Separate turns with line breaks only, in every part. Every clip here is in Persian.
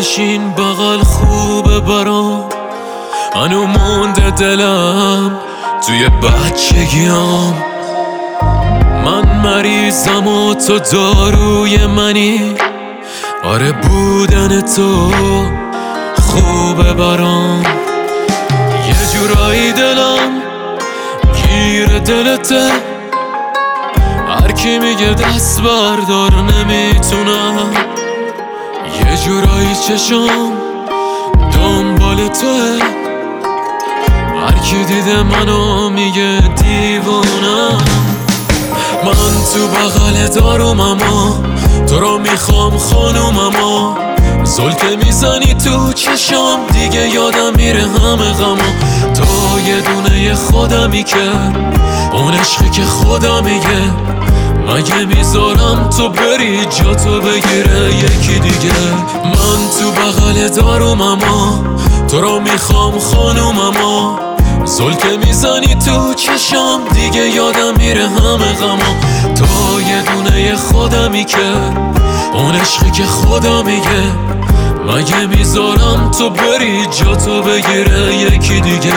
بشین بغل خوبه برام، هنو مونده دلم توی بچگیام. من مریضم و تو داروی منی، آره بودن تو خوبه برام. یه جورایی دلم گیر دلته، هر کی میگه دست بردار نمیتونم. یه جورایی چشم دنبال توه، هر کی دیده منو میگه دیوونم. من تو بغل داروم اما تو رو میخوام خانوم، اما زلکه میزنی تو چشم دیگه یادم میره همه غما. تو یه دونه خودمی که اون عشقی که خدا میگه، مگه میذارم تو بری جا تو بگیره یکی دیگه. من تو بغل داروم اما تو رو میخوام خانوم، اما زلکه میزنی تو چشم دیگه یادم میره همه غما. تو یه دونه خودمی که اون عشقی که خدا میگه، مگه میذارم تو بری جا تو بگیره یکی دیگه.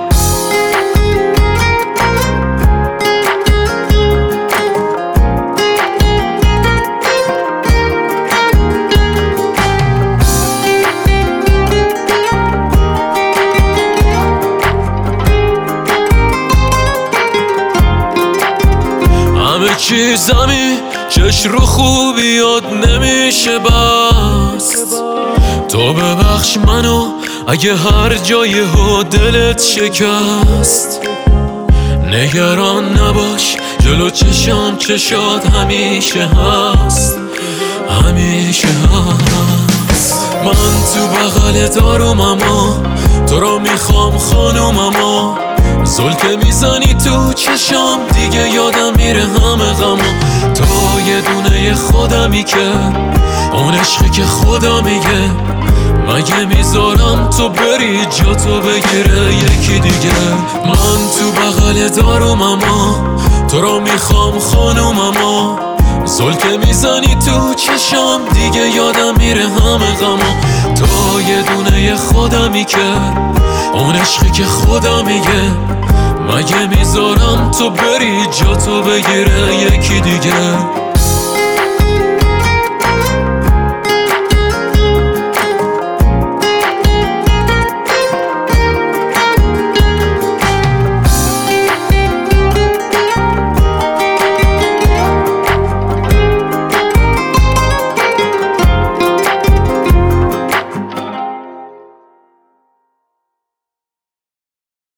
همه چیزمی چش رو خوبیات نمیشه بست. تو ببخش منو اگه هر جایی ها دلت شکست. نگران نباش جلو چشم چشات همیشه هست، همیشه هست. من تو بغل داروم اما تو رو میخوام خانوم، اما زلکه میزنی تو چشم دیگه یادم میره همه غما. تو یه دونه خودمی که اون عشقی که خدا میگه، مگه میذارم تو بری جا تو بگیره یکی دیگه. من تو بغل داروم اما تو رو میخوام خانوم، اما زلکه میزنی تو چشم دیگه یادم میره همه غما. تو یه دونه خودمی که اون عشقی که خدا میگه، مگه میذارم تو بری جا تو بگیره یکی دیگه.